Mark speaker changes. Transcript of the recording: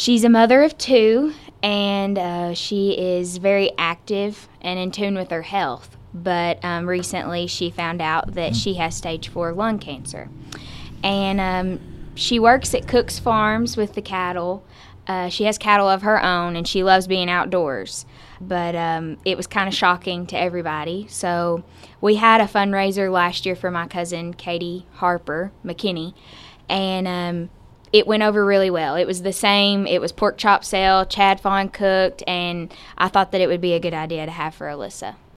Speaker 1: She's a mother of two, and she is very active and in tune with her health. But recently she found out that she has stage 4 lung cancer. And she works at Cook's Farms with the cattle. She has cattle of her own, and she loves being outdoors. But it was kind of shocking to everybody. So we had a fundraiser last year for my cousin, Katie Harper McKinney, and it went over really well. It was the same. It was pork chop sale, Chad Fawn cooked, and I thought that it would be a good idea to have for Alyssa.